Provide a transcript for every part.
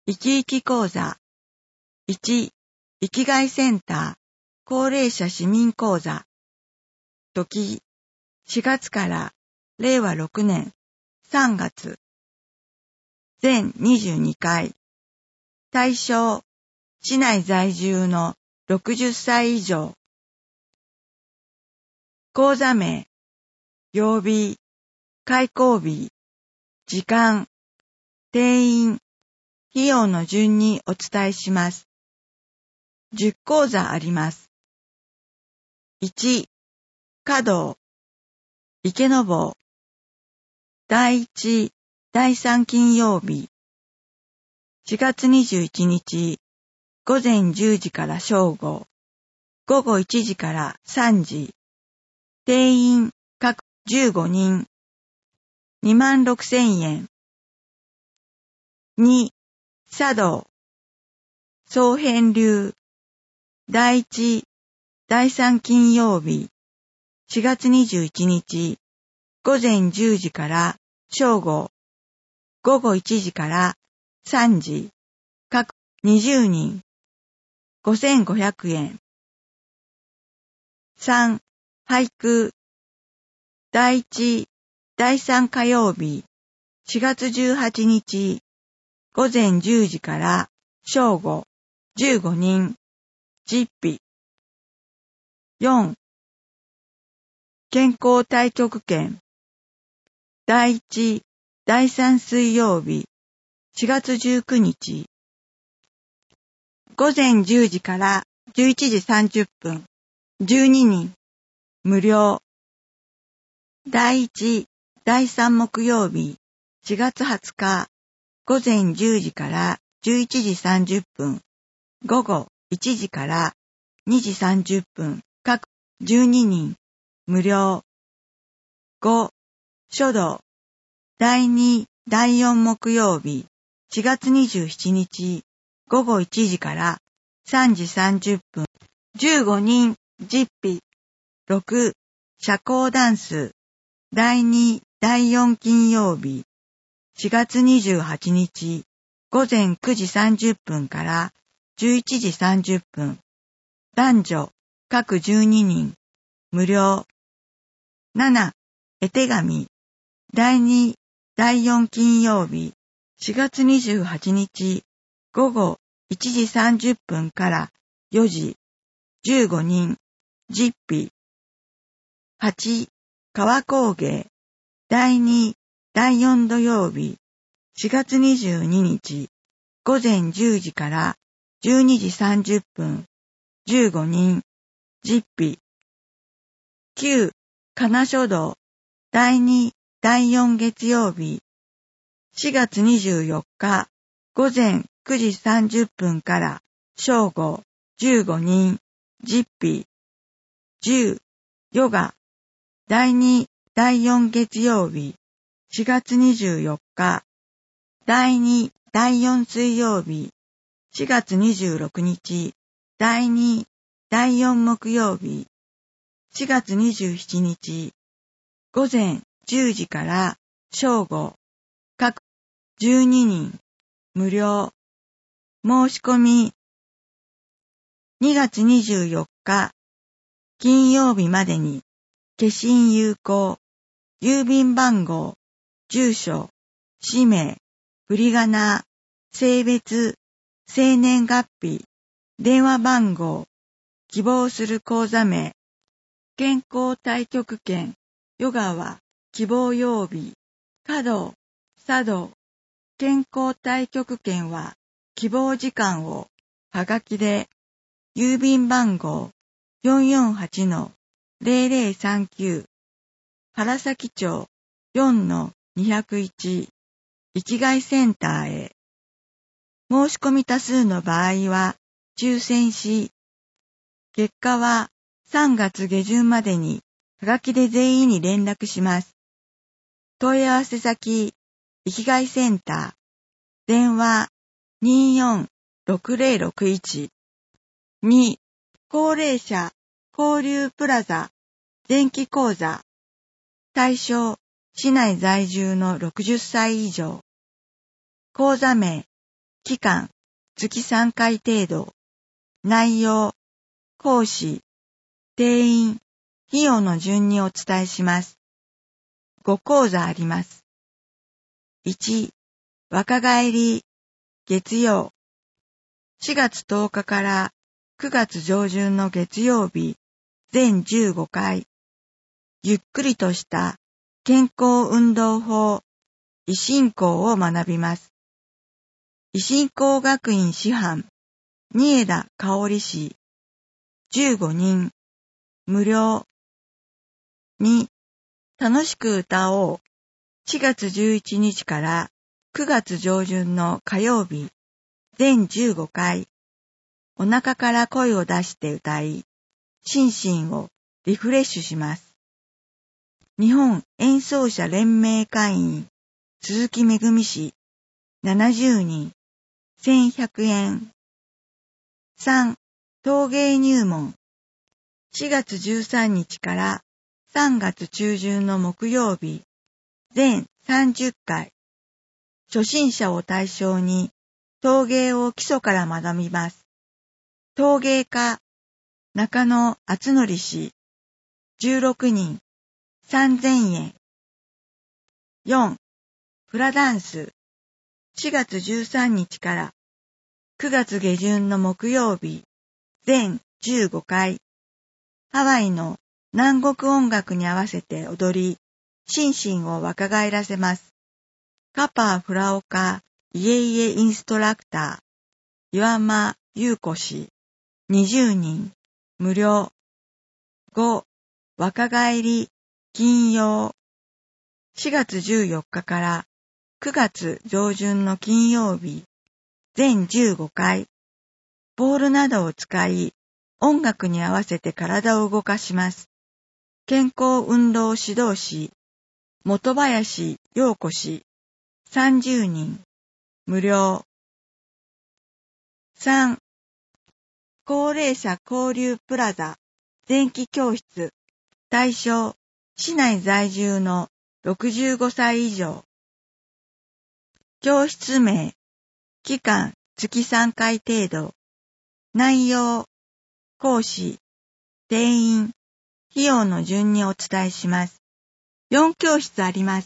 生き生き講座。1、生きがいセンター、高齢者市民講座。時、4月から令和6年3月。全22回。対象、市内在住の60歳以上。講座名、曜日、開講日、時間、定員、費用の順にお伝えします。10講座あります。1、華道、池坊。第1、第3金曜日。4月21日、午前10時から正午、午後1時から3時。定員、各15人。26,000円。2、茶道。総編流。第1、第3金曜日。4月21日、午前10時から正午、午後1時から3時。各20人。5,500円。3、俳句。第1、第3火曜日。4月18日、午前10時から正午、15人。実費。4、健康太極拳。第1、第3水曜日。4月19日。午前10時から11時30分。12人。無料。第1、第3木曜日。4月20日。午前10時から11時30分。午後1時から2時30分。各12人。無料。5、書道。第2、第4木曜日。4月27日。午後1時から3時30分。15人。実費。6、社交ダンス。第2、第4金曜日。4月28日。午前9時30分から11時30分。男女、各12人。無料。7、絵手紙。第2、第4金曜日。4月28日。午後1時30分から4時。15人。実費。8、川工芸。第2、第4土曜日。4月22日。午前10時から12時30分。15人。実費。9、仮名書道。第2、第4月曜日。4月24日。午前9時30分から正午。15人。実費。10、ヨガ。第2、第4月曜日。4月24日。第2、第4水曜日。4月26日。第2、第4木曜日。4月27日。午前10時から正午。各12人。無料。申し込み。2月24日。金曜日までに。消印有効。郵便番号。住所。氏名。振り仮名。性別。生年月日。電話番号。希望する講座名。健康太極拳。ヨガは希望曜日。華道。茶道。健康太極拳は希望時間をはがきで。郵便番号 448-0039 原崎町 4-201 生きがいセンターへ。申し込み多数の場合は抽選し、結果は3月下旬までにはがきで全員に連絡します。問い合わせ先、生きがいセンター。電話 24-6061。2、高齢者交流プラザ前期講座。対象、市内在住の60歳以上。講座名、 期間、月3回程度。内容、講師、定員、費用の順にお伝えします。5講座あります。1、若返り、月曜。4月10日から9月上旬の月曜日、全15回。ゆっくりとした健康運動法、維新講を学びます。維新講学院師範、新枝香織氏、15人、無料。2、楽しく歌おう。4月11日から9月上旬の火曜日、全15回。お腹から声を出して歌い、心身をリフレッシュします。日本演奏者連盟会員、鈴木めぐみ氏、70人、1100円。3、陶芸入門。4月13日から3月中旬の木曜日、全30回。初心者を対象に陶芸を基礎から学びます。陶芸家、中野敦則氏、16人、3000円。4、フラダンス。4月13日から9月下旬の木曜日、全15回。ハワイの南国音楽に合わせて踊り、心身を若返らせます。カパーフラオカイエイエインストラクター、岩間優子氏、20人、無料。5、若返り、金曜。4月14日から9月上旬の金曜日、全15回。ボールなどを使い、音楽に合わせて体を動かします。健康運動指導士、本林陽子氏、30人、無料。3、高齢者交流プラザ、前期教室、対象、市内在住の65歳以上。教室名、期間、月3回程度。内容、講師、定員、費用の順にお伝えします。4教室あります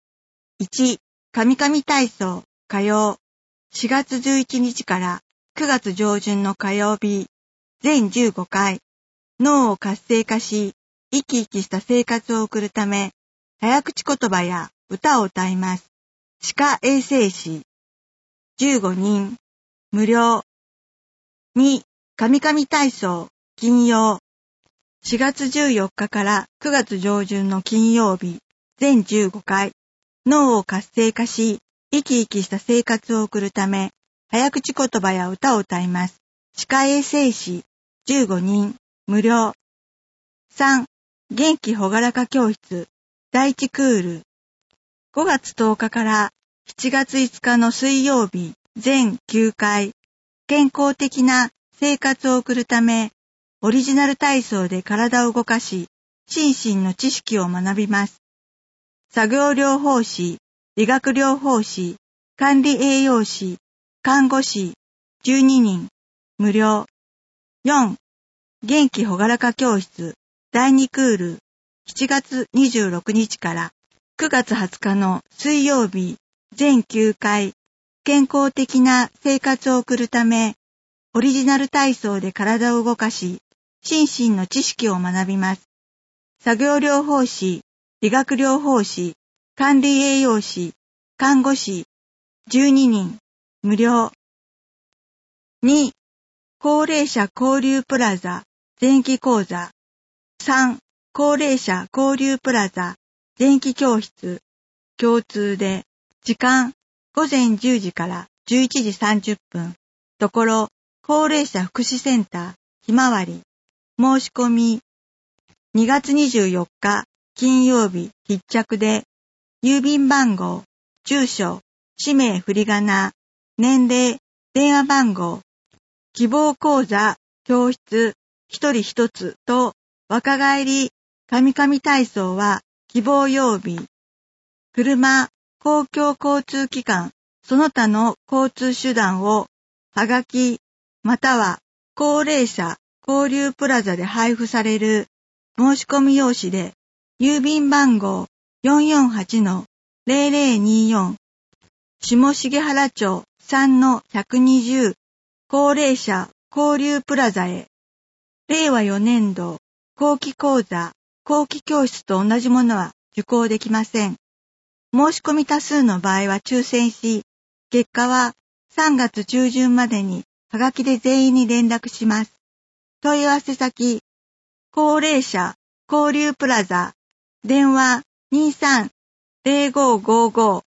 。1、カミカミ体操、火曜。4月11日から9月上旬の火曜日、全15回。脳を活性化し、生き生きした生活を送るため、早口言葉や歌を歌います。歯科衛生士。15人、無料。2、カミカミ体操、金曜。4月14日から9月上旬の金曜日、全15回。脳を活性化し、生き生きした生活を送るため、早口言葉や歌を歌います。歯科衛生士、15人、無料。3、元気ほがらか教室、第1クール。5月10日から7月5日の水曜日、全9回。健康的な生活を送るため、オリジナル体操で体を動かし、心身の知識を学びます。作業療法士、理学療法士、管理栄養士、看護師、12人、無料。4、元気ほがらか教室、第2クール、7月26日から9月20日の水曜日、全9回。健康的な生活を送るため、オリジナル体操で体を動かし、心身の知識を学びます。作業療法士、理学療法士、管理栄養士、看護師、12人、無料。2、高齢者交流プラザ、前期講座。3、高齢者交流プラザ、前期教室。共通で、時間、午前10時から11時30分。ところ、高齢者福祉センター、ひまわり。申し込み、2月24日、金曜日、必着で、郵便番号、住所、氏名振り仮名、年齢、電話番号、希望講座、教室、一人一つと、若返り、カミカミ体操は、希望曜日。車、公共交通機関、 その他の交通手段をはがきまたは高齢者交流プラザで配布される申し込み用紙で郵便番号 448-0024 下重原町 3-120 高齢者交流プラザへ令和4年度後期講座後期教室と同じものは受講できません。申し込み多数の場合は抽選し、結果は3月中旬までにはがきで全員に連絡します。問い合わせ先、高齢者交流プラザ、電話 23-0555